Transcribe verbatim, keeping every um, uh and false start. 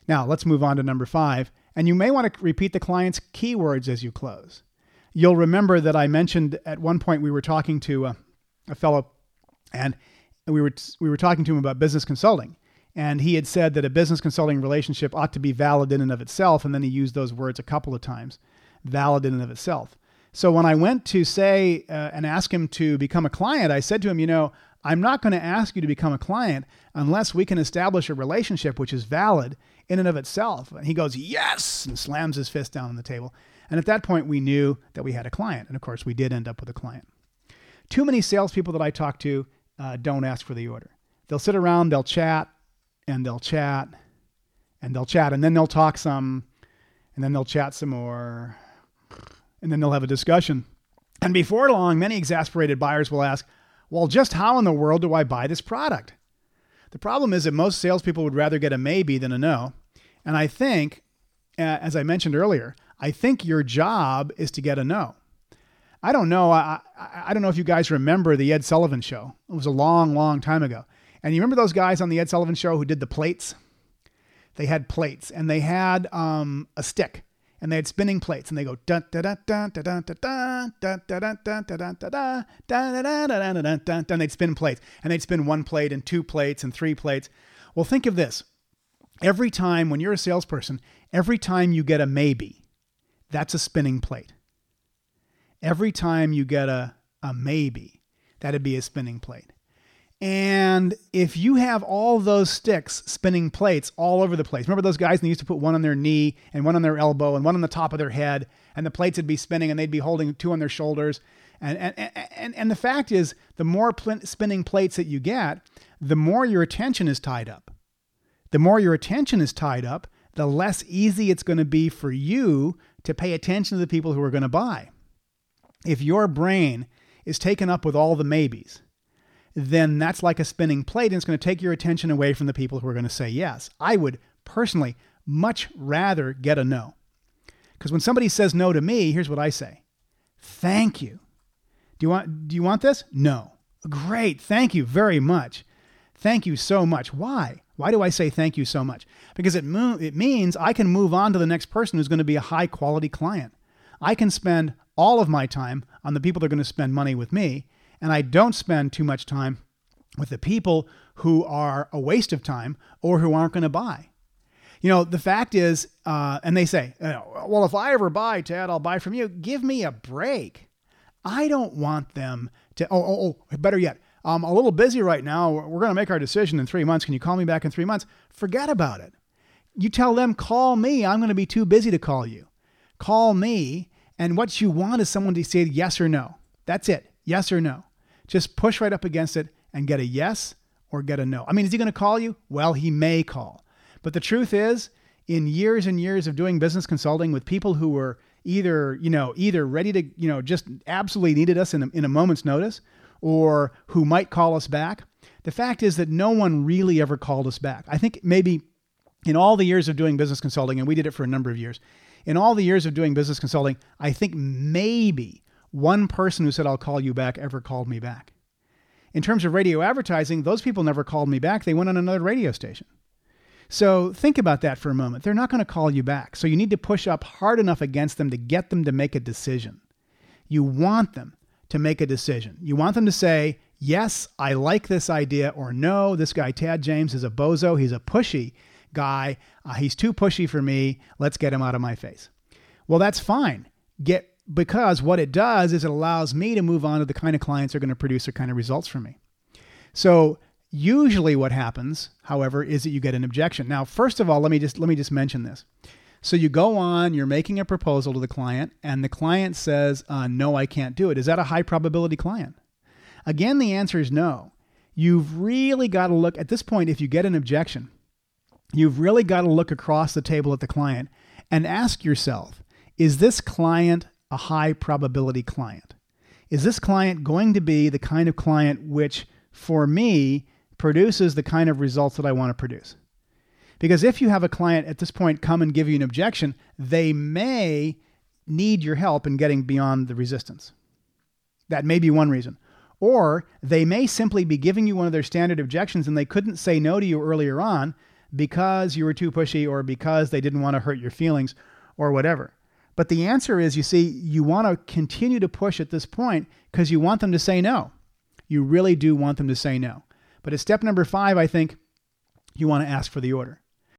Now let's move on to number five. And you may want to repeat the client's keywords as you close. You'll remember that I mentioned at one point we were talking to a, a fellow and we were, we were talking to him about business consulting. And he had said that a business consulting relationship ought to be valid in and of itself. And then he used those words a couple of times, valid in and of itself. So when I went to say uh, and ask him to become a client, I said to him, you know, I'm not going to ask you to become a client unless we can establish a relationship which is valid in and of itself. And he goes, yes, and slams his fist down on the table. And at that point, we knew that we had a client. And of course, we did end up with a client. Too many salespeople that I talk to uh, don't ask for the order. They'll sit around, they'll chat, and they'll chat, and they'll chat, and then they'll talk some, and then they'll chat some more, and then they'll have a discussion. And before long, many exasperated buyers will ask, well, just how in the world do I buy this product? The problem is that most salespeople would rather get a maybe than a no. And I think, uh, as I mentioned earlier, I think your job is to get a no. I don't know. I, I, I don't know if you guys remember the Ed Sullivan Show. It was a long, long time ago. And you remember those guys on the Ed Sullivan Show who did the plates? They had plates and they had um, a stick and they had spinning plates and they go da da da da da da da da da da da da da da da da da da da, and they'd spin plates and they'd spin one plate and two plates and three plates. Well, think of this. Every time when you're a salesperson, every time you get a maybe, that's a spinning plate. Every time you get a, a maybe, that'd be a spinning plate. And if you have all those sticks spinning plates all over the place, remember those guys, and they used to put one on their knee and one on their elbow and one on the top of their head, and the plates would be spinning and they'd be holding two on their shoulders. And, and, and, and the fact is, the more pl- spinning plates that you get, the more your attention is tied up. The more your attention is tied up, the less easy it's going to be for you to pay attention to the people who are going to buy. If your brain is taken up with all the maybes, then that's like a spinning plate and it's going to take your attention away from the people who are going to say yes. I would personally much rather get a no. Because when somebody says no to me, here's what I say. Thank you. Do you want, do you want this? No. Great. Thank you very much. Thank you so much. Why? Why do I say thank you so much? Because it, mo- it means I can move on to the next person who's going to be a high quality client. I can spend all of my time on the people that are going to spend money with me, and I don't spend too much time with the people who are a waste of time or who aren't going to buy. You know, the fact is, uh, and they say, well, if I ever buy, Ted, I'll buy from you. Give me a break. I don't want them to, oh, oh, oh better yet, I'm a little busy right now. We're going to make our decision in three months. Can you call me back in three months? Forget about it. You tell them, call me. I'm going to be too busy to call you. Call me. And what you want is someone to say yes or no. That's it. Yes or no. Just push right up against it and get a yes or get a no. I mean, is he going to call you? Well, he may call. But the truth is, in years and years of doing business consulting with people who were either, you know, either ready to, you know, just absolutely needed us in a, in a moment's notice or who might call us back, the fact is that no one really ever called us back. I think maybe in all the years of doing business consulting, and we did it for a number of years, in all the years of doing business consulting, I think maybe one person who said, I'll call you back, ever called me back. In terms of radio advertising, those people never called me back. They went on another radio station. So think about that for a moment. They're not going to call you back. So you need to push up hard enough against them to get them to make a decision. You want them to make a decision. You want them to say, yes, I like this idea, or no, this guy, Tad James, is a bozo. He's a pushy guy. Uh, he's too pushy for me. Let's get him out of my face. Well, that's fine. Get Because what it does is it allows me to move on to the kind of clients that are going to produce the kind of results for me. So usually what happens, however, is that you get an objection. Now, first of all, let me just let me just mention this. So you go on, you're making a proposal to the client, and the client says, uh, no, I can't do it. Is that a high probability client? Again, the answer is no. You've really got to look, at this point, if you get an objection, you've really got to look across the table at the client and ask yourself, is this client a high probability client? Is this client going to be the kind of client which, for me, produces the kind of results that I want to produce? Because if you have a client at this point come and give you an objection, they may need your help in getting beyond the resistance. That may be one reason. Or they may simply be giving you one of their standard objections and they couldn't say no to you earlier on because you were too pushy or because they didn't want to hurt your feelings or whatever. But the answer is, you see, you want to continue to push at this point because you want them to say no. You really do want them to say no. But at step number five, I think you want to ask for the order.